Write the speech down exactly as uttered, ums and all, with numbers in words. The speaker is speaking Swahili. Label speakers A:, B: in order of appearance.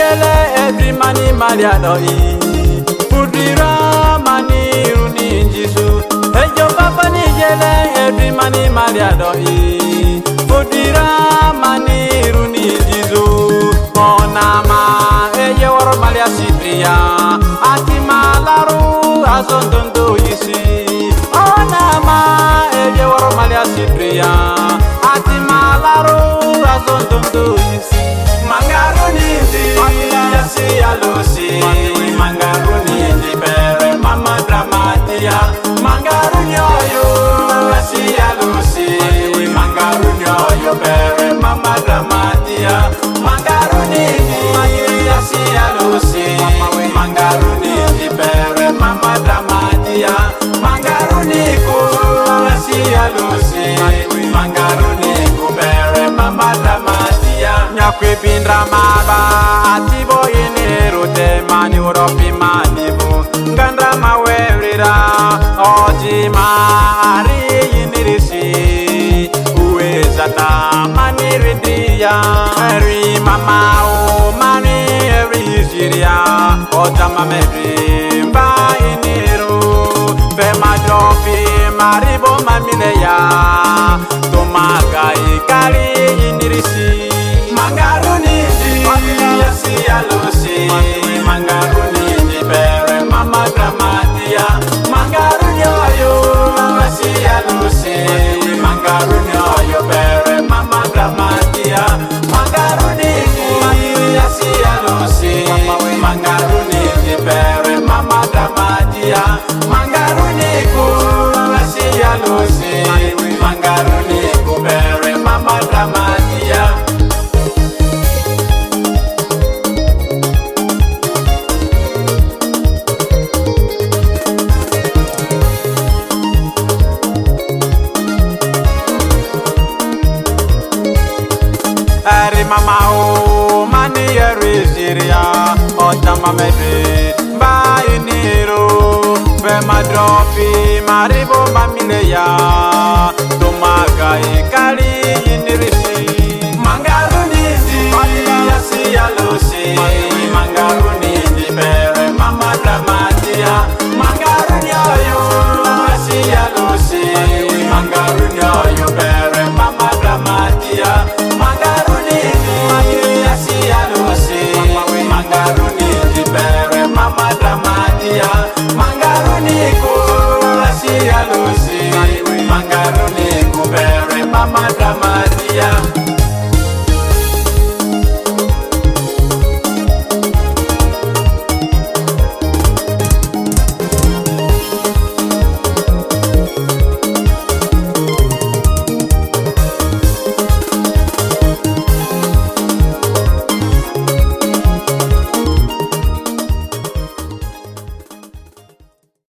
A: jele every mani mariado i Pudira mani runi jisu Ejo papa ni jele every mani mariado i Pudira mani runi jisu Onama eje waro malia sidria Ati malaru azondondo yisi Onama eje waro malia sidria Ati malaru azondondo yisi Mangaruni di yasi alusi Mangaruni di bere mama dramatia Mangaruni oyo yasi alusi Mangaruni oyo bere mama dramatia Mangaruni di yasi alusi Mangaruni di bere mama dramatia Mangaruni ku yasi alusi Mangaruni ku bere mama dramatia Nyakwe pindra maba atibo yiniru te mani uropi manibu Ngandra mawerira oji maari yinirisi Uwezata mani rindiya Eri mama o mani eri jiria Ota mameri mba yiniru Fema jopi maribo mamileya Tomaga ikali yinirisi Mangaruni di yasi alusi Mangaruni di bere mama dramatia Mangaruni oyo yasi alusi Mangaruni oyo bere mama dramatia Mangaruni di yasi alusi Mangaruni di bere mama dramatia Mangaruni ku yasi alusi Mangaruni ku bere mama dramatia Eri mama o mani eri jiria Ota mamede ba iniru Fema dropi maribo mamileya Tomaga ikali inirisi Mangaruni di yasi alusi Mangaruni di bere mama dramatia Mangaruni oyo yasi alusi Mangaruni oyo bere mama dramatia Mangaruni di yasi alusi Mangaruni di bere mama dramatia Mangaruni ku yasi alusi Mangaruni ku bere mama dramatia